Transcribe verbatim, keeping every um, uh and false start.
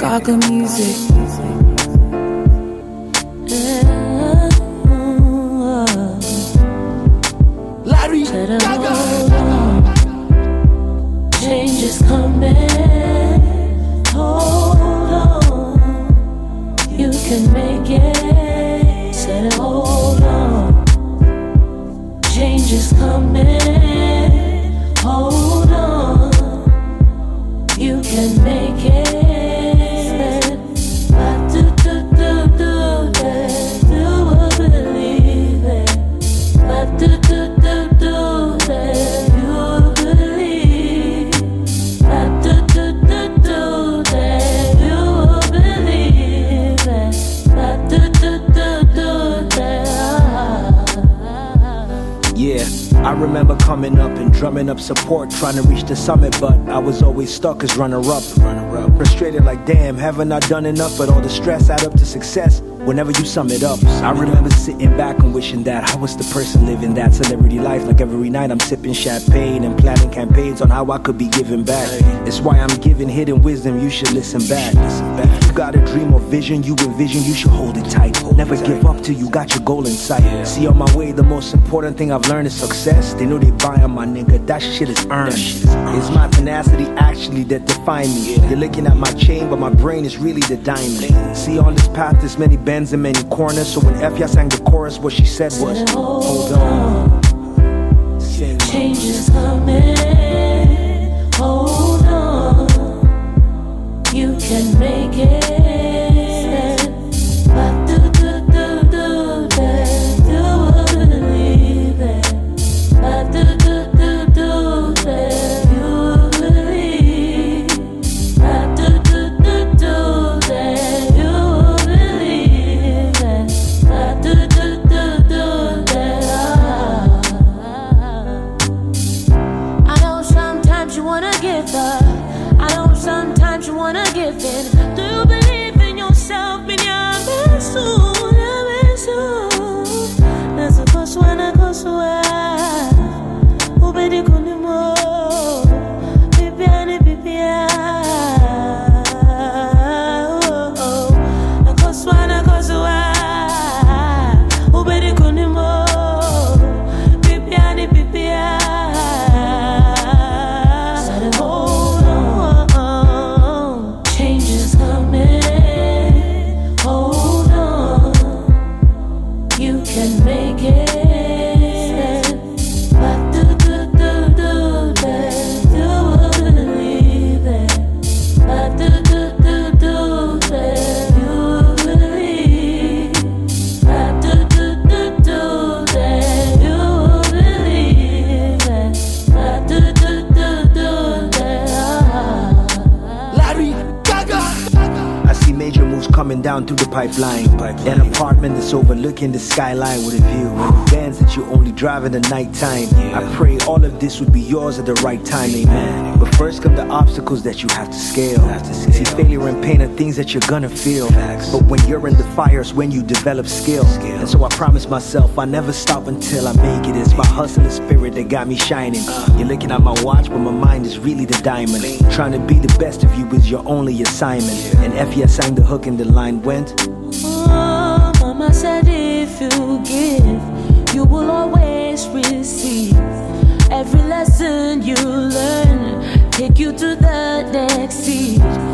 Gaga music. Larry Gaga. Change is coming. Hold on, you can make it. Said hold on. Change is coming. Hold on, you can make it. I remember coming up and drumming up support, trying to reach the summit, but I was always stuck as runner-up. Runner-up, frustrated like damn, haven't I done enough? But all the stress add up to success whenever you sum it up. I remember sitting back and wishing that I was the person living that celebrity life. Like every night I'm sipping champagne and planning campaigns on how I could be giving back. It's why I'm giving hidden wisdom, you should listen back. If you got a dream or vision you envision, you should hold it tight. Never give up till you got your goal in sight. See, on my way, the most important thing I've learned is success. They know they buying my nigga, that shit is earned. It's my tenacity actually that define me. You're looking at my chain, but my brain is really the diamond. See, on this path there's many bends and many corners. So when Efya sang the chorus, what she said was, hold on, change is coming. Hold on, you can make it. Do you believe in yourself, in your best soul, your best soul? That's the first one I go so well. Who be the good more? Baby, I need baby. The first one I go so well. Who be the good more? Baby, I need baby. Coming down through the pipeline, pipeline. An apartment that's overlooking the skyline with a view. And bands that you only drive in the nighttime. Yeah. I pray all of this would be yours at the right time, amen. But first come the obstacles that you have to scale. Have to scale. See, failure and pain are things that you're gonna feel. Facts. But when you're in the fires, when you develop skill. Skill. And so I promise myself I never stop until I make it. It's my hustling spirit that got me shining. Uh. You're looking at my watch, but my mind is really the diamond. Trying to be the best of you is your only assignment. Yeah. And Efya sang the hook and the line went. Oh, mama said if you give, you will always receive. Every lesson you learn, take you to the next seat.